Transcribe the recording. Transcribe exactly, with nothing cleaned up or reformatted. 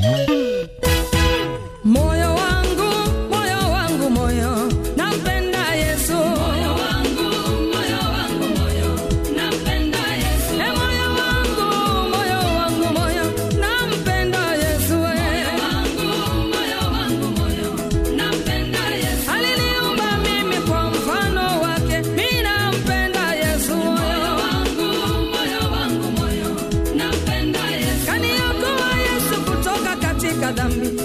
Moyo wangu, moyo wangu, moyo nampenda Yesu. Moyo wangu, moyo wangu, moyo nampenda Yesu. E moyo wangu, moyo wangu, moyo nampenda Yesu. Moyo wangu, moyo wangu, moyo nampenda Yesu. Aliniumba mimi kwa mfano wake, mimi nampenda Yesu. Moyo wangu, moyo wangu, moyo nampenda Yesu. Kaniokoa Yesu kutoka katika dhambi.